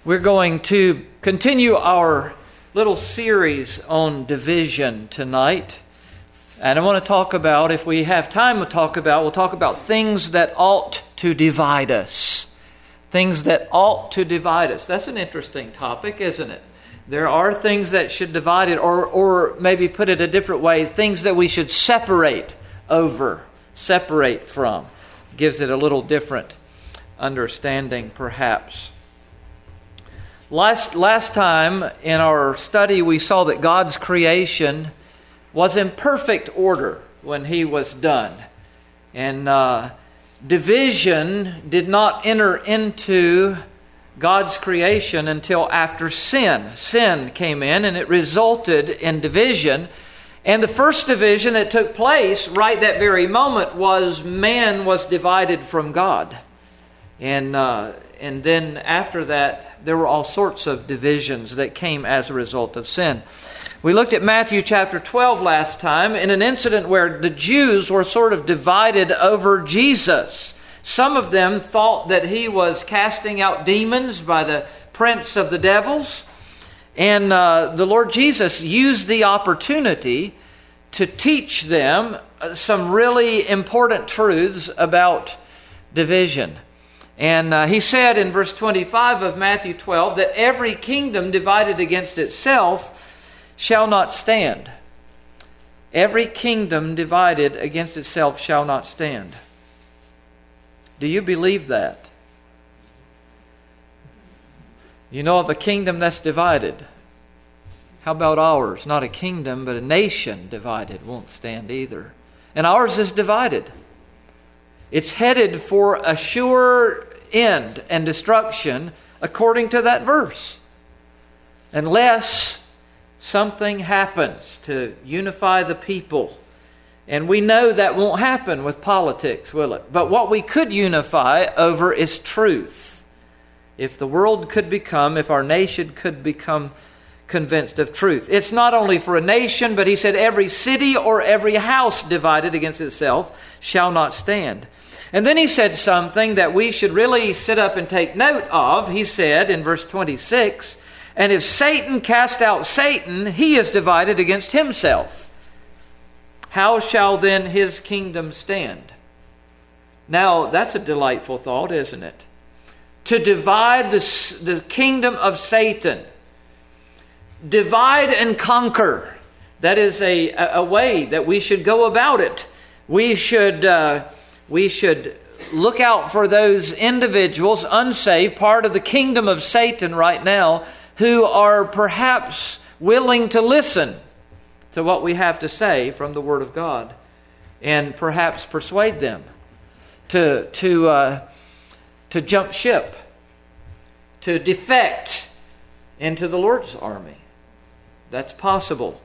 We're going to continue our little series on division tonight. And I want to talk about, if we have time to talk about, we'll talk about things that ought to divide us. Things that ought to divide us. That's an interesting topic, isn't it? There are things that should divide it, or maybe put it a different way, things that we should separate from. Gives it a little different understanding, perhaps. Last time in our study, we saw that God's creation was in perfect order when He was done. And division did not enter into God's creation until after sin. Sin came in and it resulted in division. And the first division that took place right that very moment was man was divided from God. And then after that, there were all sorts of divisions that came as a result of sin. We looked at Matthew chapter 12 last time in an incident where the Jews were sort of divided over Jesus. Some of them thought that He was casting out demons by the prince of the devils. And the Lord Jesus used the opportunity to teach them some really important truths about division. And He said in verse 25 of Matthew 12 that every kingdom divided against itself shall not stand. Every kingdom divided against itself shall not stand. Do you believe that? You know of a kingdom that's divided. How about ours? Not a kingdom, but a nation divided won't stand either. And ours is divided. It's headed for a sure end and destruction according to that verse. Unless something happens to unify the people. And we know that won't happen with politics, will it? But what we could unify over is truth. If our nation could become convinced of truth. It's not only for a nation, but He said every city or every house divided against itself shall not stand. And then He said something that we should really sit up and take note of. He said in verse 26, and if Satan cast out Satan, he is divided against himself. How shall then his kingdom stand? Now, that's a delightful thought, isn't it? To divide the kingdom of Satan. Divide and conquer. That is a way that we should go about it. We should look out for those individuals, unsaved, part of the kingdom of Satan right now, who are perhaps willing to listen to what we have to say from the Word of God, and perhaps persuade them to jump ship, to defect into the Lord's army. That's possible.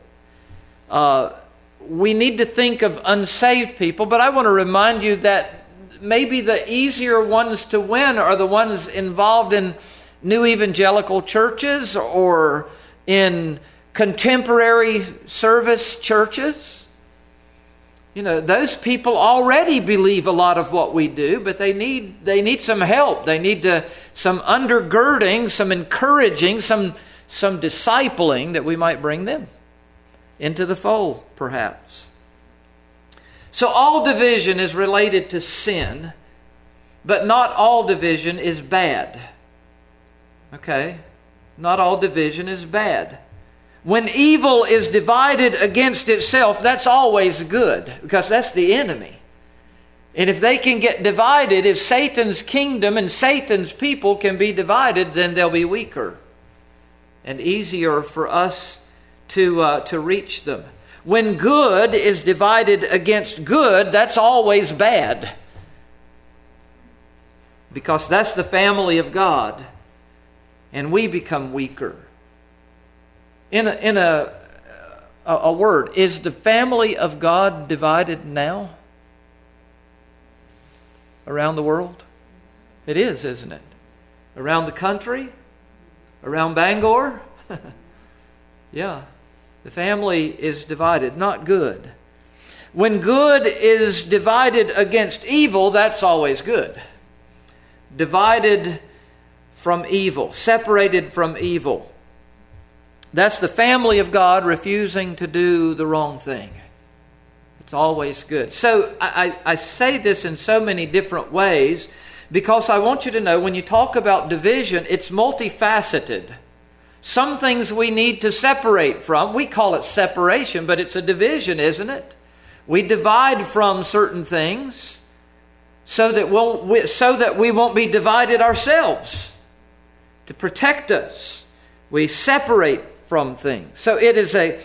We need to think of unsaved people, but I want to remind you that maybe the easier ones to win are the ones involved in new evangelical churches or in contemporary service churches. You know, those people already believe a lot of what we do, but they need some help. They need some undergirding, some encouraging, some discipling that we might bring them into the fold, perhaps. So all division is related to sin, but not all division is bad. Okay? Not all division is bad. When evil is divided against itself, that's always good, because that's the enemy. And if they can get divided, if Satan's kingdom and Satan's people can be divided, then they'll be weaker and easier for us to reach them. When good is divided against good, that's always bad, because that's the family of God, and we become weaker. In a word, is the family of God divided now around the world? It is, isn't it? Around the country? Around Bangor? Yeah. The family is divided, not good. When good is divided against evil, that's always good. Divided from evil, separated from evil. That's the family of God refusing to do the wrong thing. It's always good. So I say this in so many different ways because I want you to know when you talk about division, it's multifaceted. Some things we need to separate from. We call it separation, but it's a division, isn't it? We divide from certain things so that we won't be divided ourselves. To protect us, we separate from things. So it is a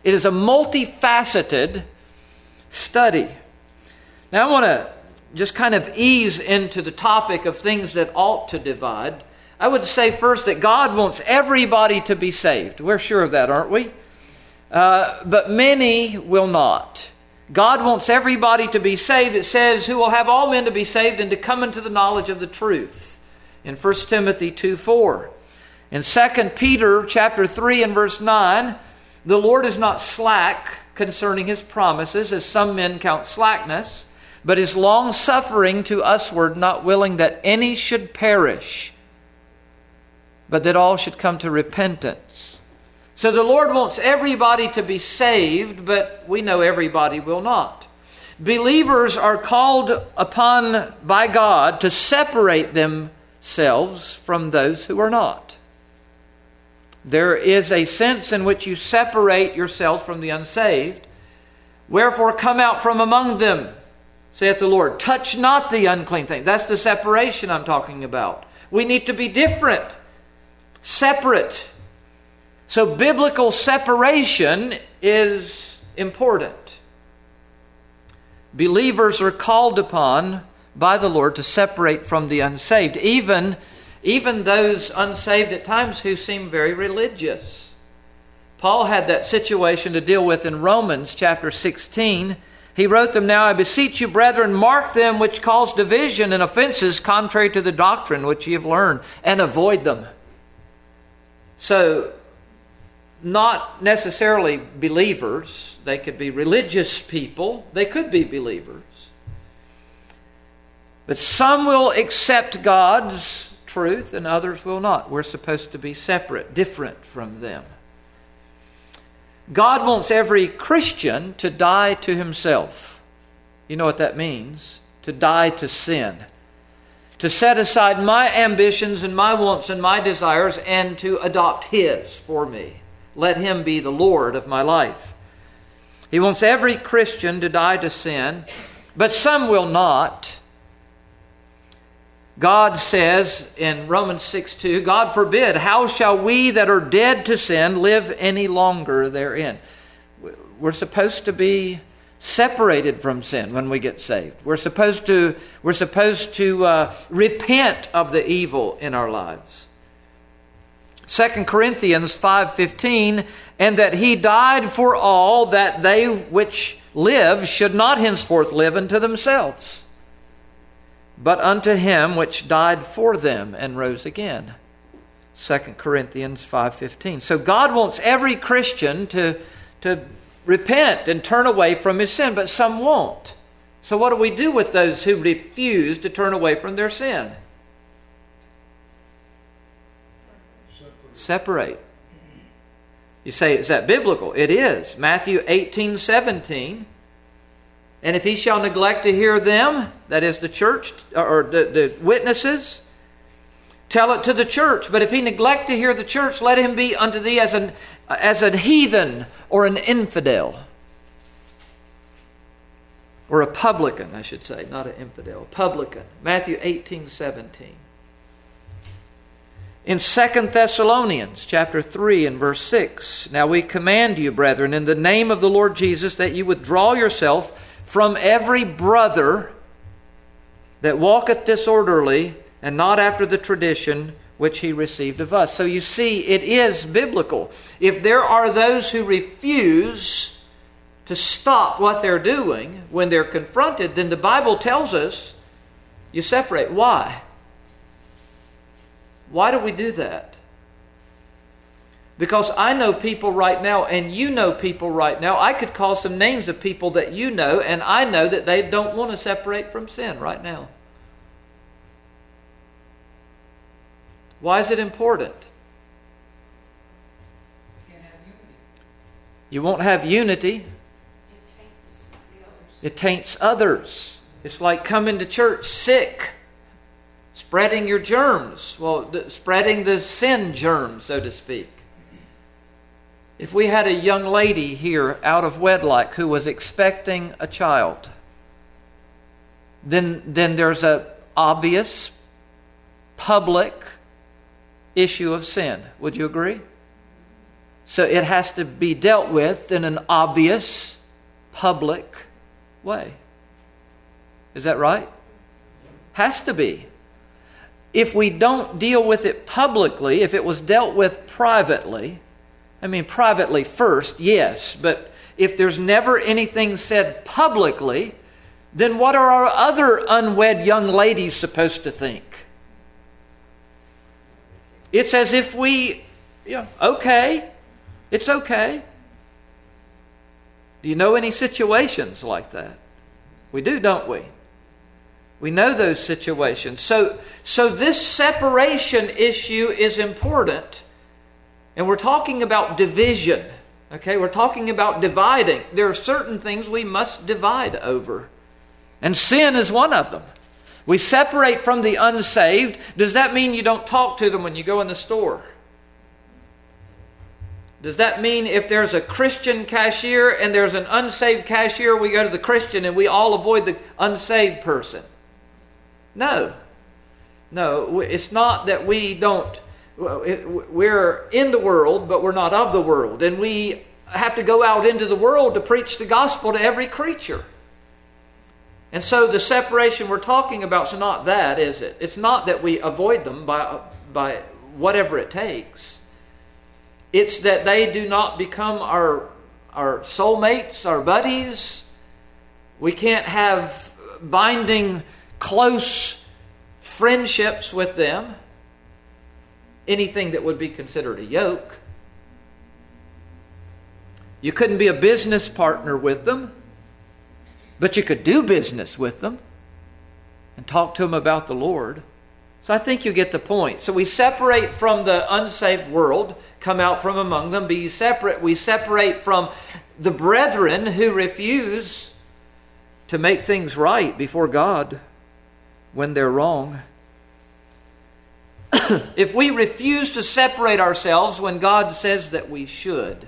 multifaceted study. Now I want to just kind of ease into the topic of things that ought to divide. I would say first that God wants everybody to be saved. We're sure of that, aren't we? But many will not. God wants everybody to be saved. It says, who will have all men to be saved and to come into the knowledge of the truth. In 1 Timothy 2:4. In 2 Peter chapter 3 and verse 9, the Lord is not slack concerning His promises, as some men count slackness, but is long-suffering to usward, not willing that any should perish, but that all should come to repentance. So the Lord wants everybody to be saved, but we know everybody will not. Believers are called upon by God to separate themselves from those who are not. There is a sense in which you separate yourself from the unsaved. Wherefore come out from among them, saith the Lord. Touch not the unclean thing. That's the separation I'm talking about. We need to be different, separate. So biblical separation is important. Believers are called upon by the Lord to separate from the unsaved, even those unsaved at times who seem very religious. Paul had that situation to deal with in Romans chapter 16. He wrote them, now I beseech you, brethren, mark them which cause division and offenses contrary to the doctrine which ye have learned, and avoid them. So, not necessarily believers. They could be religious people. They could be believers. But some will accept God's truth and others will not. We're supposed to be separate, different from them. God wants every Christian to die to himself. You know what that means? To die to sin. To set aside my ambitions and my wants and my desires and to adopt His for me. Let Him be the Lord of my life. He wants every Christian to die to sin, but some will not. God says in Romans 6:2, God forbid, how shall we that are dead to sin live any longer therein? We're supposed to be separated from sin when we get saved. We're supposed to repent of the evil in our lives. 2 Corinthians 5:15, and that He died for all, that they which live should not henceforth live unto themselves, but unto Him which died for them and rose again. 2 Corinthians 5:15. So God wants every Christian to repent and turn away from his sin, but some won't. So what do we do with those who refuse to turn away from their sin? Separate. You say, is that biblical? It is. Matthew 18:17. And if he shall neglect to hear them, that is the church, or the witnesses, tell it to the church. But if he neglect to hear the church, let him be unto thee as an heathen or an infidel. Or a publican, I should say, not an infidel. A publican. Matthew 18:17. In 2 Thessalonians chapter 3 and verse 6, now we command you, brethren, in the name of the Lord Jesus, that you withdraw yourself from every brother that walketh disorderly, and not after the tradition which he received of us. So you see, it is biblical. If there are those who refuse to stop what they're doing when they're confronted, then the Bible tells us you separate. Why? Why do we do that? Because I know people right now, and you know people right now. I could call some names of people that you know, and I know that they don't want to separate from sin right now. Why is it important? You won't have unity. It taints others. It's like coming to church sick, spreading your germs. Well, spreading the sin germs, so to speak. If we had a young lady here out of wedlock who was expecting a child, then there's an obvious public issue of sin. Would you agree? So it has to be dealt with in an obvious public way. Is that right? Has to be. If we don't deal with it publicly, if it was dealt with privately, privately first, yes, but if there's never anything said publicly, then what are our other unwed young ladies supposed to think? It's as if okay, it's okay. Do you know any situations like that? We do, don't we? We know those situations. So this separation issue is important. And we're talking about division. Okay, we're talking about dividing. There are certain things we must divide over. And sin is one of them. We separate from the unsaved. Does that mean you don't talk to them when you go in the store? Does that mean if there's a Christian cashier and there's an unsaved cashier, we go to the Christian and we all avoid the unsaved person? No. No, it's not that we don't. We're in the world, but we're not of the world. And we have to go out into the world to preach the gospel to every creature. And so the separation we're talking about is not that, is it? It's not that we avoid them by whatever it takes. It's that they do not become our soulmates, our buddies. We can't have binding, close friendships with them. Anything that would be considered a yoke. You couldn't be a business partner with them, but you could do business with them and talk to them about the Lord. So I think you get the point. So we separate from the unsaved world, come out from among them, be separate. We separate from the brethren who refuse to make things right before God when they're wrong. If we refuse to separate ourselves when God says that we should,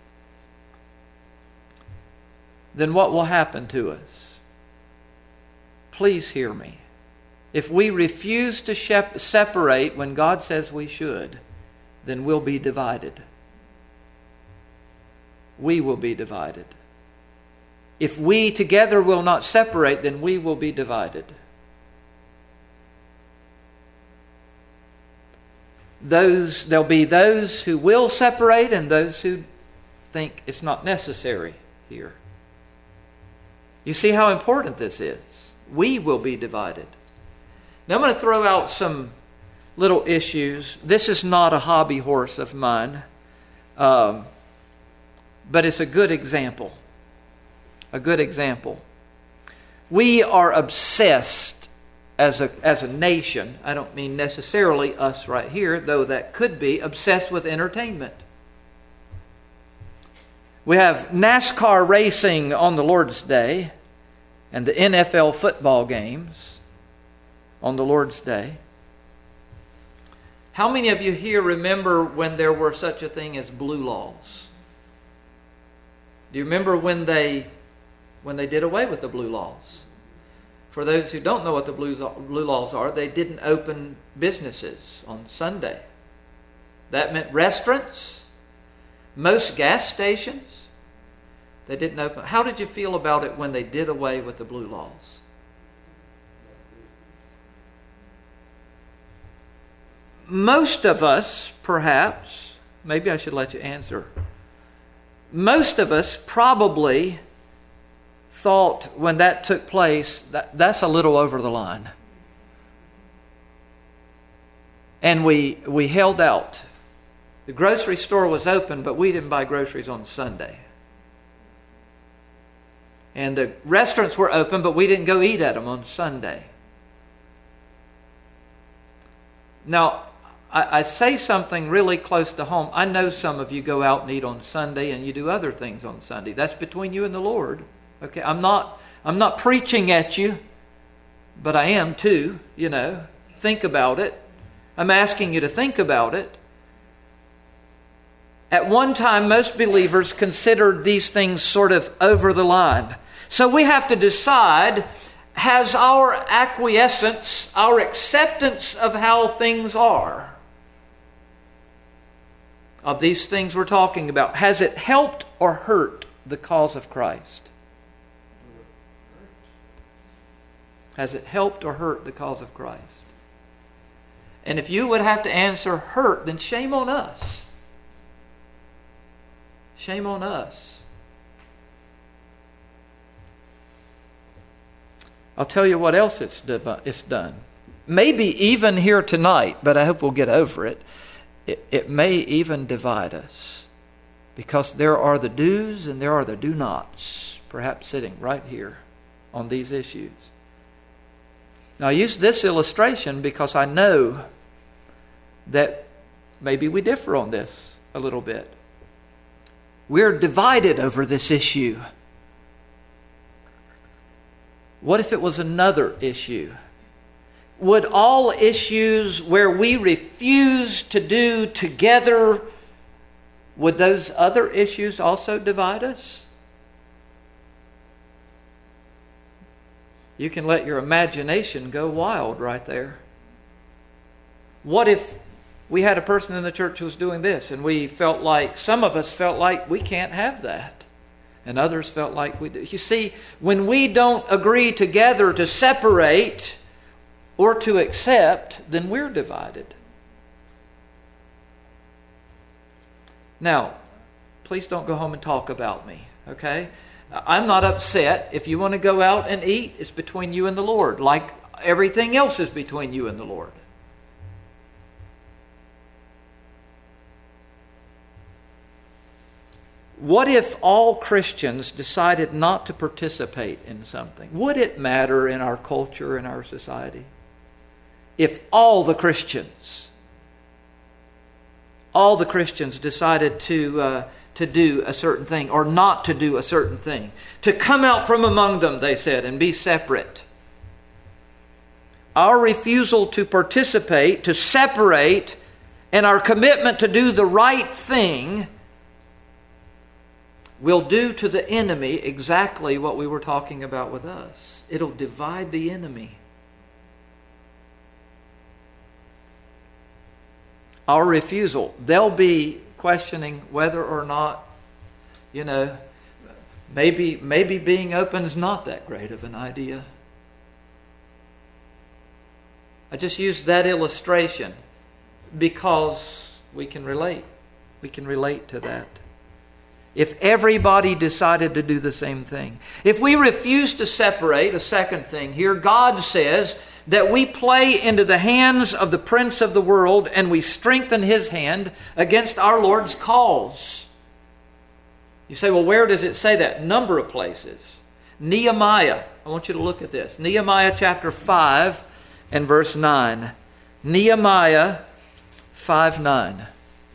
then what will happen to us? Please hear me. If we refuse to separate when God says we should, then we'll be divided. We will be divided. If we together will not separate, then we will be divided. There'll be those who will separate and those who think it's not necessary here. You see how important this is. We will be divided. Now I'm going to throw out some little issues. This is not a hobby horse of mine, but it's a good example. A good example. We are obsessed as a nation. I don't mean necessarily us right here, though that could be, obsessed with entertainment. We have NASCAR racing on the Lord's Day and the NFL football games on the Lord's Day. How many of you here remember when there were such a thing as blue laws? Do you remember when they did away with the blue laws? For those who don't know what the blue laws are, they didn't open businesses on Sunday. That meant restaurants, most gas stations, they didn't open. How did you feel about it when they did away with the blue laws? Most of us, perhaps, maybe I should let you answer. Most of us probably thought when that took place, that's a little over the line. And we held out. The grocery store was open, but we didn't buy groceries on Sunday. And the restaurants were open, but we didn't go eat at them on Sunday. Now, I say something really close to home. I know some of you go out and eat on Sunday and you do other things on Sunday. That's between you and the Lord. Okay, I'm not preaching at you, but I am too, Think about it. I'm asking you to think about it. At one time, most believers considered these things sort of over the line. So we have to decide, has our acquiescence, our acceptance of how things are, of these things we're talking about, has it helped or hurt the cause of Christ? Has it helped or hurt the cause of Christ? And if you would have to answer hurt, then shame on us. Shame on us. I'll tell you what else it's done. Maybe even here tonight, but I hope we'll get over it. It may even divide us. Because there are the do's and there are the do-nots, perhaps sitting right here on these issues. Now I use this illustration because I know that maybe we differ on this a little bit. We're divided over this issue. What if it was another issue? Would all issues where we refuse to do together, would those other issues also divide us? You can let your imagination go wild right there. What if we had a person in the church who was doing this and some of us felt like we can't have that. And others felt like we do. You see, when we don't agree together to separate or to accept, then we're divided. Now, please don't go home and talk about me, okay? I'm not upset. If you want to go out and eat, it's between you and the Lord, like everything else is between you and the Lord. What if all Christians decided not to participate in something? Would it matter in our culture, in our society? If all the Christians decided to do a certain thing or not to do a certain thing, to come out from among them, they said, and be separate. Our refusal to participate, to separate, and our commitment to do the right thing will do to the enemy exactly what we were talking about with us. It'll divide the enemy. Our refusal, they'll be questioning whether or not, maybe being open is not that great of an idea. I just used that illustration because we can relate. We can relate to that. If everybody decided to do the same thing. If we refuse to separate, a second thing here, God says that we play into the hands of the prince of the world and we strengthen his hand against our Lord's cause. You say, well, where does it say that? A number of places. Nehemiah, I want you to look at this. Nehemiah chapter 5 and verse 9. Nehemiah 5:9.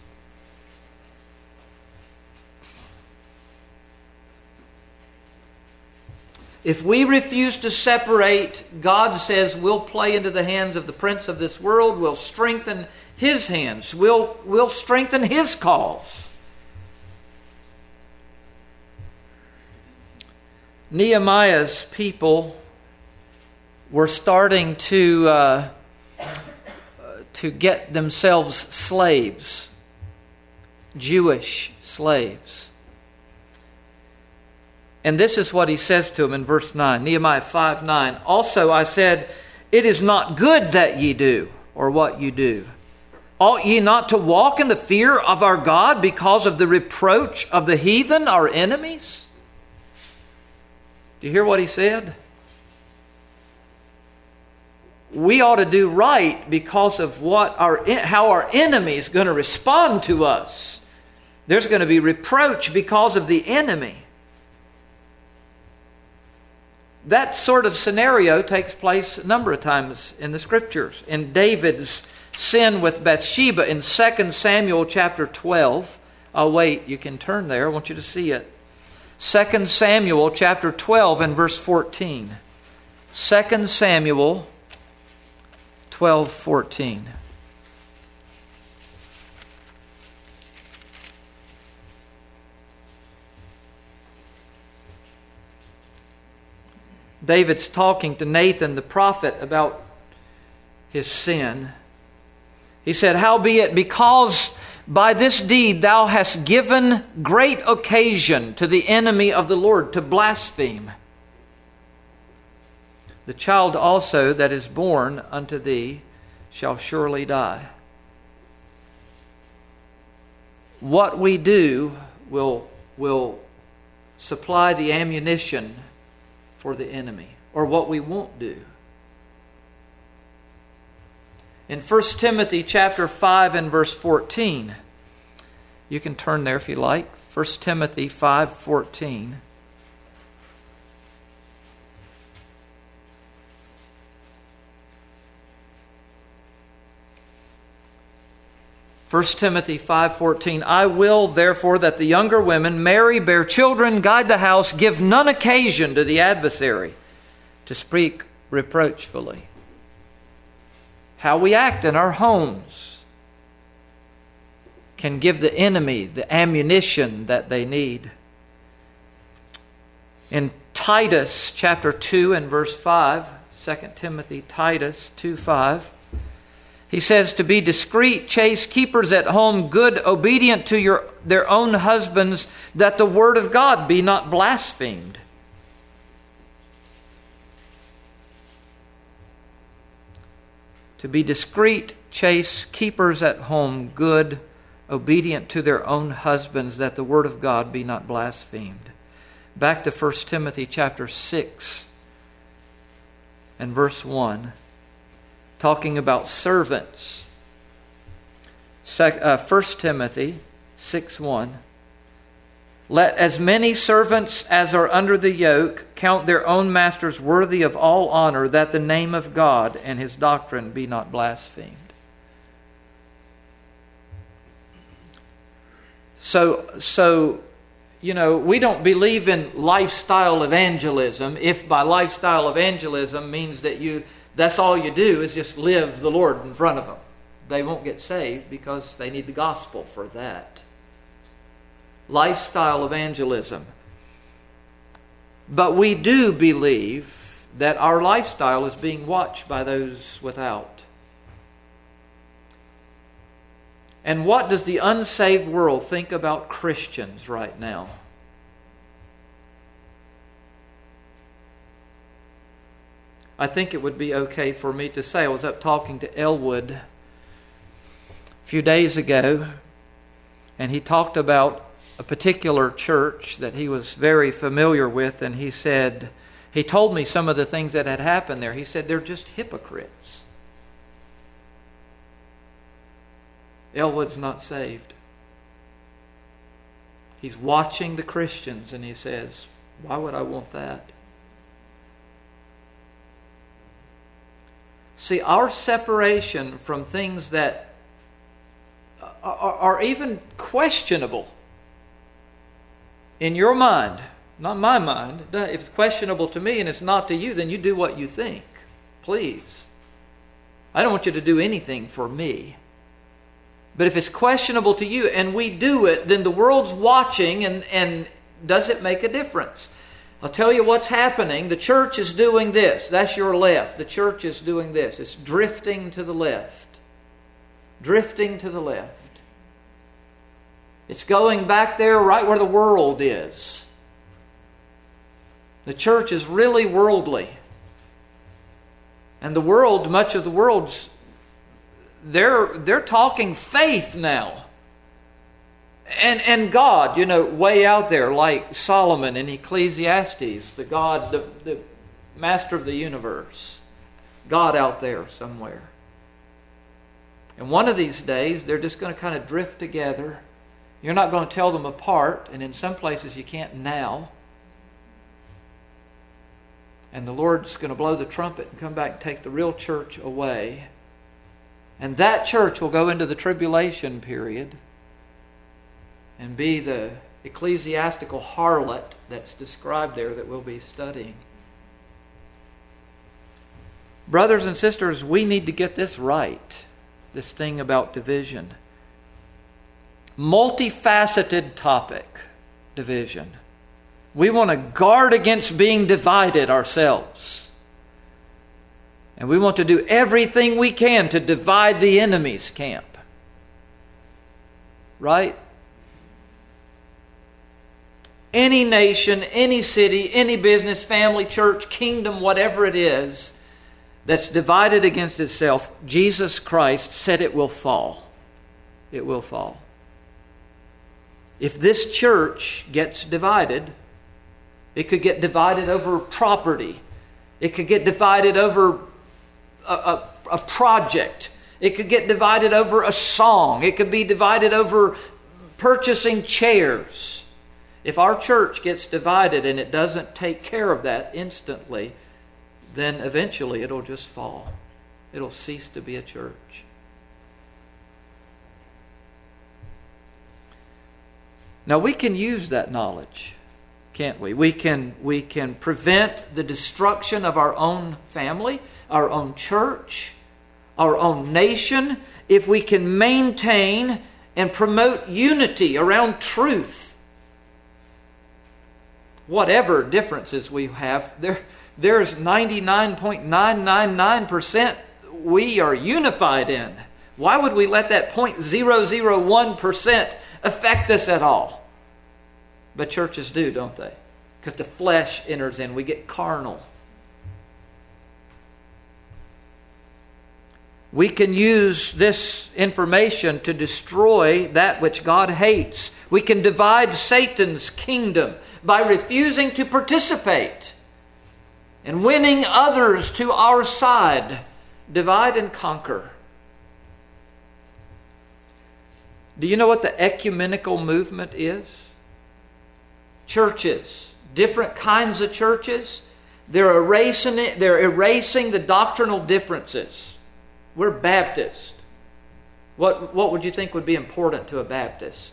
If we refuse to separate, God says we'll play into the hands of the prince of this world. We'll strengthen his hands. We'll strengthen his cause. Nehemiah's people were starting to get themselves slaves, Jewish slaves. And this is what he says to them in verse 9, Nehemiah 5:9. Also I said, it is not good that ye do, or what you do. Ought ye not to walk in the fear of our God because of the reproach of the heathen, our enemies? Do you hear what he said? We ought to do right because of how our enemy is going to respond to us. There's going to be reproach because of the enemy. That sort of scenario takes place a number of times in the Scriptures. In David's sin with Bathsheba in 2 Samuel chapter 12. Oh, wait, you can turn there. I want you to see it. 2 Samuel chapter 12 and verse 14. 2 Samuel 12:14. David's talking to Nathan the prophet about his sin. He said, "Howbeit, because by this deed thou hast given great occasion to the enemy of the Lord to blaspheme, the child also that is born unto thee shall surely die." What we do will supply the ammunition for the enemy, or what we won't do. In 1 Timothy chapter 5 and verse 14, you can turn there if you like. 1 Timothy 5:14. 1 Timothy 5:14, "I will therefore that the younger women marry, bear children, guide the house, give none occasion to the adversary to speak reproachfully." How we act in our homes can give the enemy the ammunition that they need. In Titus chapter 2 and verse 5, 2 Timothy Titus 2:5, he says, "To be discreet, chaste, keepers at home, good, obedient to their own husbands, that the word of God be not blasphemed." To be discreet, chaste, keepers at home, good, obedient to their own husbands, that the word of God be not blasphemed. Back to 1 Timothy chapter 6 and verse 1. Talking about servants. 1 Timothy 6:1. "Let as many servants as are under the yoke count their own masters worthy of all honor, that the name of God and His doctrine be not blasphemed." So we don't believe in lifestyle evangelism if by lifestyle evangelism means that that's all you do is just live the Lord in front of them. They won't get saved because they need the gospel for that. Lifestyle evangelism. But we do believe that our lifestyle is being watched by those without. And what does the unsaved world think about Christians right now? I think it would be okay for me to say, I was up talking to Elwood a few days ago, and he talked about a particular church that he was very familiar with, and he told me some of the things that had happened there. He said, they're just hypocrites. Elwood's not saved. He's watching the Christians, and he says, why would I want that? See, our separation from things that are even questionable in your mind, not my mind. If it's questionable to me and it's not to you, then you do what you think. Please. I don't want you to do anything for me. But if it's questionable to you and we do it, then the world's watching, and does it make a difference? I'll tell you what's happening. The church is doing this. That's your left. The church is doing this. It's drifting to the left. Drifting to the left. It's going back there right where the world is. The church is really worldly. And the world, much of the world's, they're talking faith now. And God, way out there, like Solomon in Ecclesiastes, the God, the master of the universe. God out there somewhere. And one of these days, they're just going to kind of drift together. You're not going to tell them apart, and in some places you can't now. And the Lord's going to blow the trumpet and come back and take the real church away. And that church will go into the tribulation period and be the ecclesiastical harlot that's described there that we'll be studying. Brothers and sisters, we need to get this right, this thing about division. Multifaceted topic, division. We want to guard against being divided ourselves. And we want to do everything we can to divide the enemy's camp. Right? Any nation, any city, any business, family, church, kingdom, whatever it is that's divided against itself, Jesus Christ said it will fall. It will fall. If this church gets divided, it could get divided over property. It could get divided over a project. It could get divided over a song. It could be divided over purchasing chairs. If our church gets divided and it doesn't take care of that instantly, then eventually it'll just fall. It'll cease to be a church. Now we can use that knowledge, can't we? We can prevent the destruction of our own family, our own church, our own nation, if we can maintain and promote unity around truth. Whatever differences we have, there's 99.999% we are unified in. Why would we let that 0.001% affect us at all? But churches do, don't they? Because the flesh enters in. We get carnal. We can use this information to destroy that which God hates. We can divide Satan's kingdom by refusing to participate and winning others to our side. Divide and conquer. Do you know what the ecumenical movement is? Churches, different kinds of churches, they're erasing the doctrinal differences. We're Baptist. What would you think would be important to a Baptist?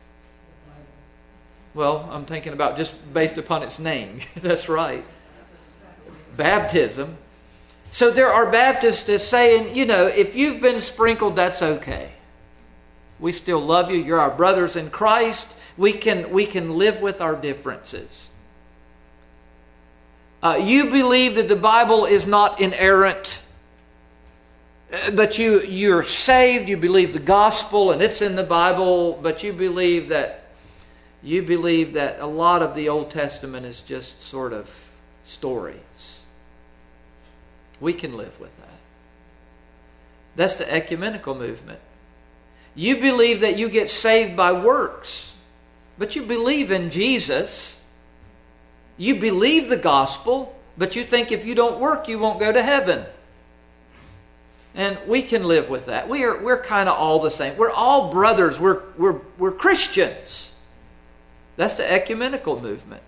Well, I'm thinking about just based upon its name. That's right. Baptism. So there are Baptists that saying, if you've been sprinkled, that's okay. We still love you. You're our brothers in Christ. We can live with our differences. You believe that the Bible is not inerrant, but you're saved. You believe the gospel and it's in the Bible, but you believe that a lot of the Old Testament is just sort of stories. We can live with that. That's the ecumenical movement. You believe that you get saved by works, but you believe in Jesus. You believe the gospel, but you think if you don't work, you won't go to heaven. And we can live with that. We're kind of all the same. We're all brothers. We're Christians. That's the ecumenical movement.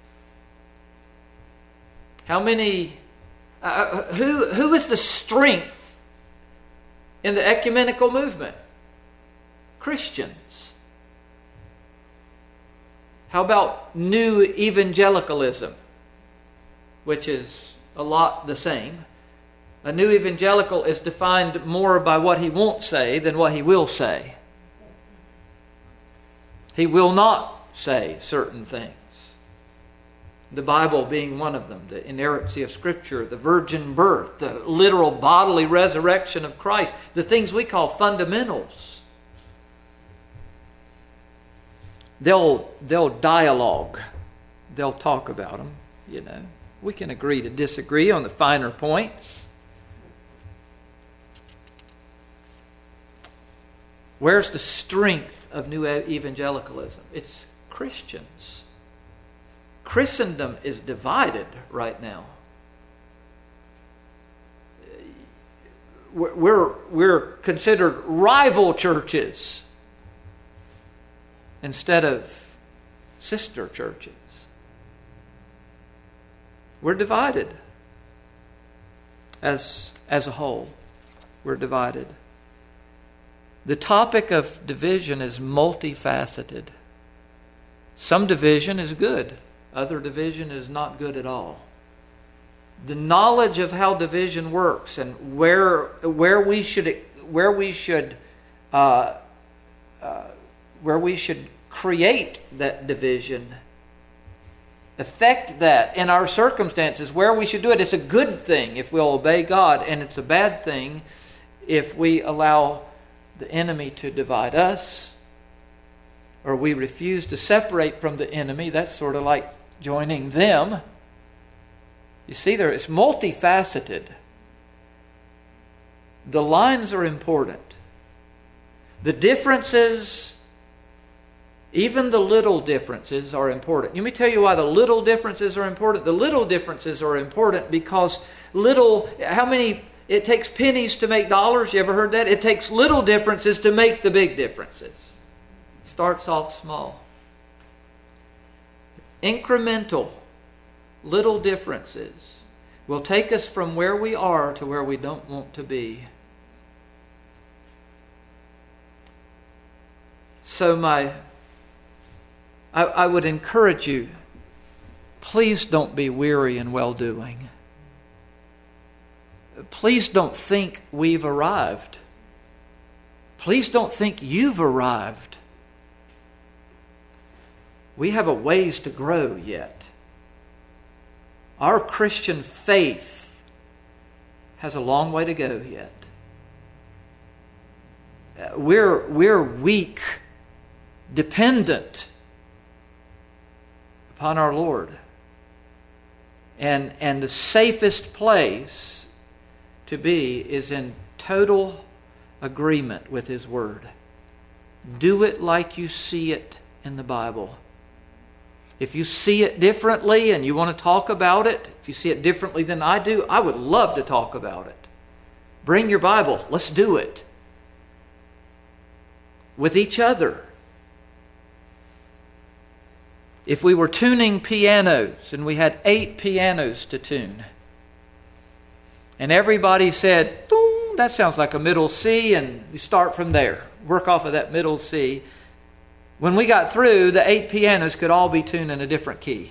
How many? Who is the strength in the ecumenical movement? Christians. How about new evangelicalism, which is a lot the same? A new evangelical is defined more by what he won't say than what he will say. He will not say certain things. The Bible being one of them, the inerrancy of Scripture, the virgin birth, the literal bodily resurrection of Christ, the things we call fundamentals. They'll dialogue. They'll talk about them, We can agree to disagree on the finer points. Where's the strength of new evangelicalism? It's Christians. Christendom is divided right now. We're considered rival churches instead of sister churches. We're divided as a whole. We're divided. The topic of division is multifaceted. Some division is good. Other division is not good at all. The knowledge of how division works and where we should create that division, affect that in our circumstances, where we should do it. It's a good thing if we'll obey God, and it's a bad thing if we allow the enemy to divide us, or we refuse to separate from the enemy. That's sort of like joining them. You see, it's multifaceted. The lines are important. The differences, even the little differences, are important. Let me tell you why the little differences are important. The little differences are important because it takes pennies to make dollars. You ever heard that? It takes little differences to make the big differences. It starts off small. Incremental, little differences will take us from where we are to where we don't want to be. So I would encourage you, please don't be weary in well-doing. Please don't think we've arrived. Please don't think you've arrived. We have a ways to grow yet. Our Christian faith has a long way to go yet. We're weak, dependent upon our Lord. And the safest place to be is in total agreement with His Word. Do it like you see it in the Bible. If you see it differently and you want to talk about it, if you see it differently than I do, I would love to talk about it. Bring your Bible. Let's do it. With each other. If we were tuning pianos and we had 8 pianos to tune, and everybody said, that sounds like a middle C, and you start from there. Work off of that middle C. When we got through, the 8 pianos could all be tuned in a different key.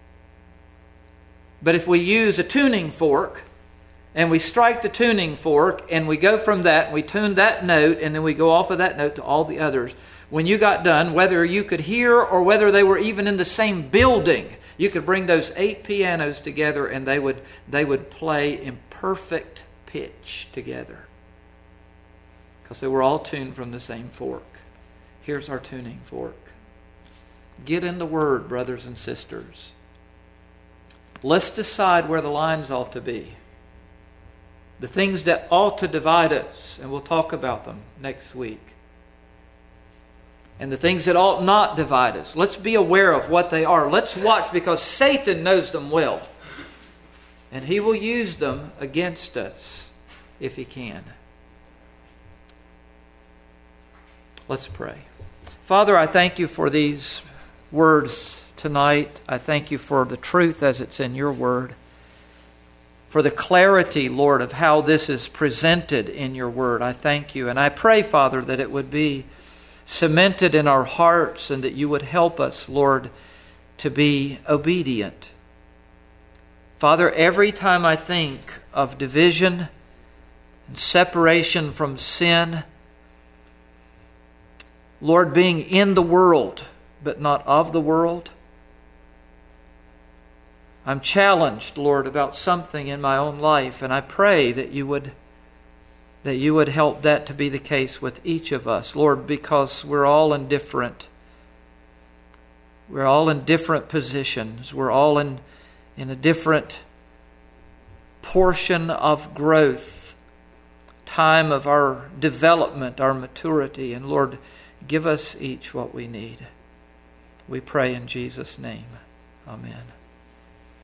But if we use a tuning fork, and we strike the tuning fork, and we go from that, and we tune that note, and then we go off of that note to all the others, when you got done, whether you could hear or whether they were even in the same building, you could bring those 8 pianos together, and they would play in perfect pitch together. Because they were all tuned from the same fork. Here's our tuning fork. Get in the Word, brothers and sisters. Let's decide where the lines ought to be. The things that ought to divide us, and we'll talk about them next week. And the things that ought not divide us. Let's be aware of what they are. Let's watch, because Satan knows them well. And he will use them against us if he can. Let's pray. Father, I thank you for these words tonight. I thank you for the truth as it's in your word. For the clarity, Lord, of how this is presented in your word. I thank you. And I pray, Father, that it would be cemented in our hearts and that you would help us, Lord, to be obedient. Father, every time I think of division and separation from sin, Lord, being in the world but not of the world, I'm challenged, Lord, about something in my own life, and I pray that you would help that to be the case with each of us, Lord, because we're all in different positions. We're all in a different portion of growth, time of our development, our maturity, and Lord, give us each what we need. We pray in Jesus' name. Amen.